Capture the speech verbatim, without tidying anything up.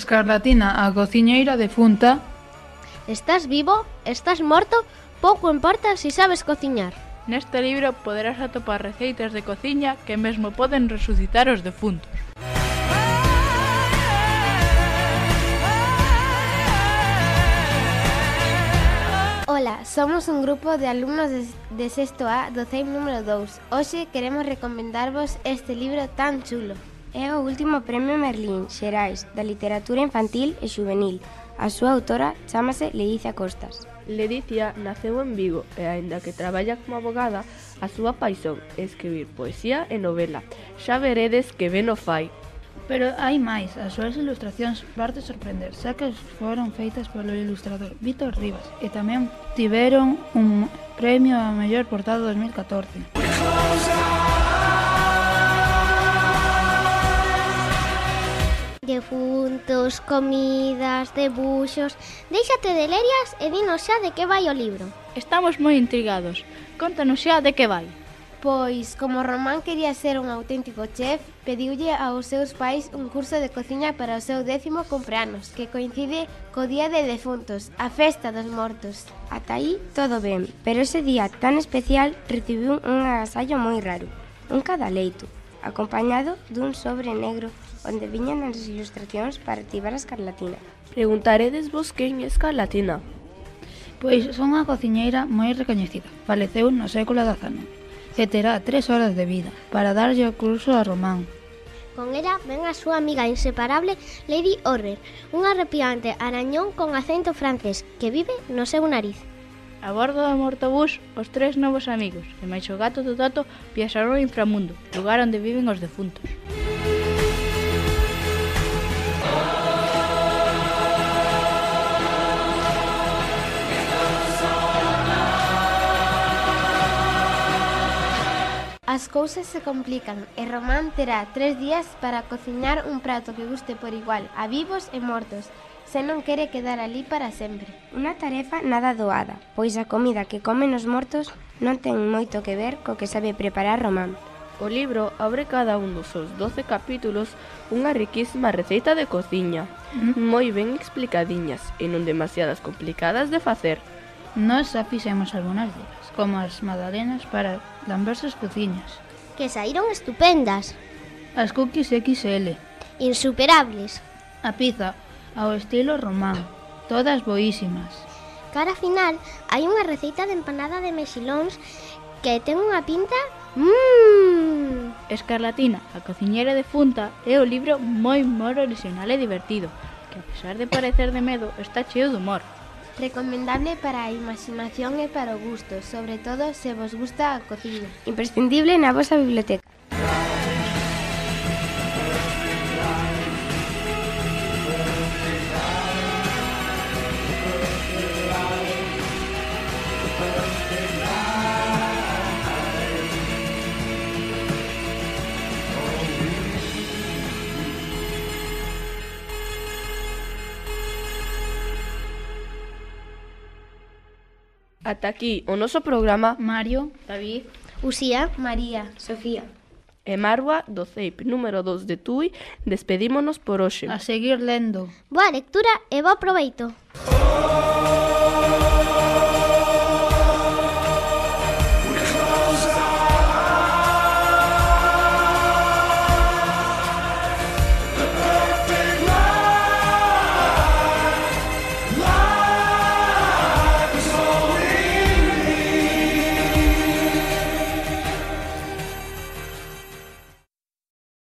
Escarlatina, a cociñeira defunta. Estás vivo? Estás morto? Pouco importa se sabes cociñar. Neste libro poderás atopar receitas de cociña que mesmo poden resucitar os defuntos. Ola, somos un grupo de alumnos de, de sexto A do C E I M número dous. Hoxe queremos recomendarvos este libro tan chulo. É o último premio Merlín Xerais da literatura infantil e xuvenil. A súa autora chámase Ledicia Costas. Ledicia naceu en Vigo e, aínda que traballa como abogada, a súa paixón é escribir poesía e novela. Xa veredes que ben o fai. Pero hai máis, as súas ilustracións parte sorprender, xa que foron feitas polo ilustrador Víctor Rivas e tamén tiveron un premio a mellor portada dos mil catorce. Defuntos, comidas, debuxos... Déixate de lerias e dinos xa de que vai o libro. Estamos moi intrigados. Contanos xa de que vai. Pois, como Román quería ser un auténtico chef, pediulle aos seus pais un curso de cociña para o seu décimo cumpleanos, que coincide co Día de Defuntos, a festa dos mortos. Ata aí todo ben, pero ese día tan especial recibiu un agasallo moi raro, un cadaleito, acompañado dun sobre negro onde viñan as ilustracións para activar a Escarlatina. Preguntaredes vos quen é Escarlatina? Pois son unha cociñeira moi recoñecida, faleceu no século dezanove, e terá tres horas de vida para darlle o curso a Román. Con ela ven a súa amiga inseparable Lady Horror, un arrepiante arañón con acento francés que vive no seu nariz. A bordo do mortobús, os tres novos amigos e máis o gato do Toto viaxaron ao inframundo, lugar onde viven os defuntos. As cousas se complican e Román terá tres días para cociñar un prato que guste por igual a vivos e mortos, se non quere quedar ali para sempre. Unha tarefa nada doada, pois a comida que comen os mortos non ten moito que ver co que sabe preparar Román. O libro abre cada un dos seus doce capítulos unha riquísima receita de cociña, mm. moi ben explicadiñas e non demasiadas complicadas de facer. Nós xa fixemos algunhas delas, como as magdalenas para lamberses cociñas. Que saíron estupendas. As cookies equis ele. Insuperables. A pizza ao estilo Román, todas boísimas. Cara final, hai unha receita de empanada de mexilóns que ten unha pinta... Mmm! Escarlatina, a cociñeira defunta, é o libro moi moi original e divertido, que a pesar de parecer de medo, está cheo de humor. Recomendable para a imaginación e para o gusto, sobre todo se vos gusta a cociña. Imprescindible na vosa biblioteca. Ata aquí o noso programa. Mario, David, Uxía, María, Sofía e Marwa do C E I P número dous de Tui, despedímonos por hoxe. A seguir lendo. Boa lectura e bo proveito.